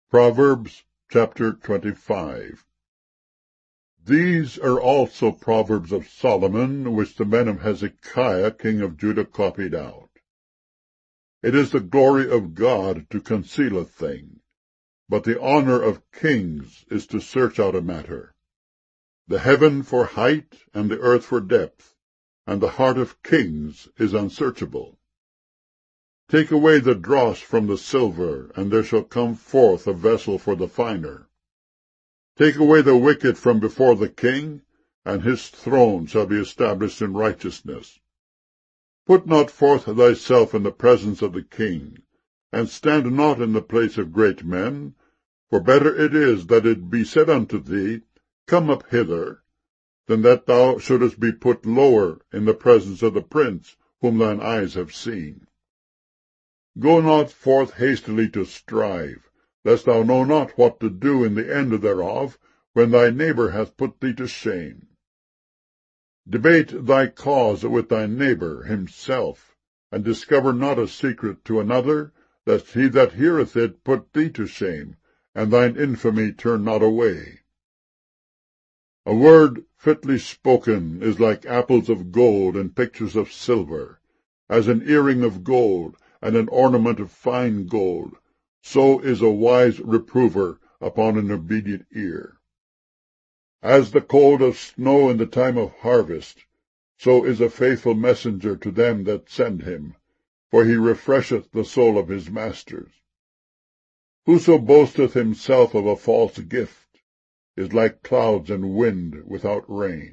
Proverbs chapter 25. These are also proverbs of Solomon, which the men of Hezekiah king of Judah copied out. It is the glory of God to conceal a thing, but the honor of kings is to search out a matter. The heaven for height, and the earth for depth, and the heart of kings is unsearchable. Take away the dross from the silver, and there shall come forth a vessel for the finer. Take away the wicked from before the king, and his throne shall be established in righteousness. Put not forth thyself in the presence of the king, and stand not in the place of great men, for better it is that it be said unto thee, Come up hither, than that thou shouldest be put lower in the presence of the prince whom thine eyes have seen. Go not forth hastily to strive, lest thou know not what to do in the end thereof, when thy neighbor hath put thee to shame. Debate thy cause with thy neighbor himself, and discover not a secret to another, lest he that heareth it put thee to shame, and thine infamy turn not away. A word fitly spoken is like apples of gold and pictures of silver, as an earring of gold, and an ornament of fine gold, so is a wise reprover upon an obedient ear. As the cold of snow in the time of harvest, so is a faithful messenger to them that send him, for he refresheth the soul of his masters. Whoso boasteth himself of a false gift is like clouds and wind without rain.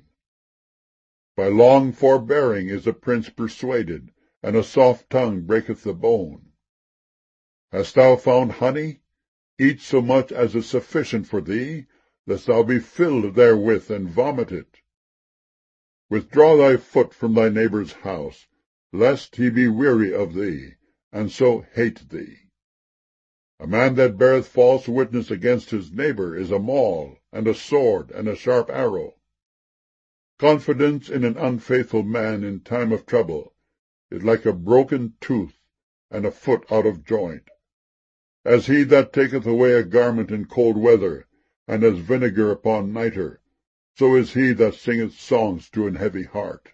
By long forbearing is a prince persuaded, and a soft tongue breaketh the bone. Hast thou found honey? Eat so much as is sufficient for thee, lest thou be filled therewith and vomit it. Withdraw thy foot from thy neighbor's house, lest he be weary of thee, and so hate thee. A man that beareth false witness against his neighbor is a maul, and a sword, and a sharp arrow. Confidence in an unfaithful man in time of trouble is like a broken tooth, and a foot out of joint. As he that taketh away a garment in cold weather, and as vinegar upon nitre, so is he that singeth songs to an heavy heart.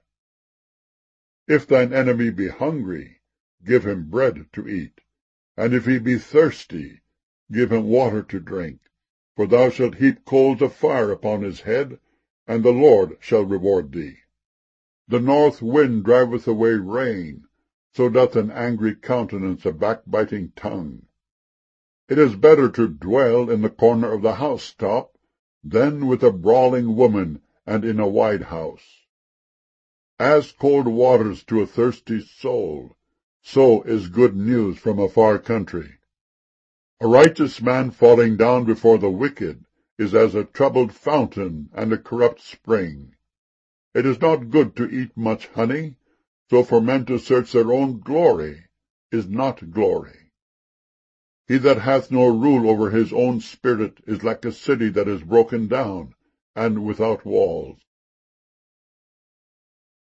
If thine enemy be hungry, give him bread to eat, and if he be thirsty, give him water to drink, for thou shalt heap coals of fire upon his head, and the Lord shall reward thee. The north wind driveth away rain, so doth an angry countenance a backbiting tongue. It is better to dwell in the corner of the housetop than with a brawling woman and in a wide house. As cold waters to a thirsty soul, so is good news from a far country. A righteous man falling down before the wicked is as a troubled fountain and a corrupt spring. It is not good to eat much honey, so for men to search their own glory is not glory. He that hath no rule over his own spirit is like a city that is broken down, and without walls.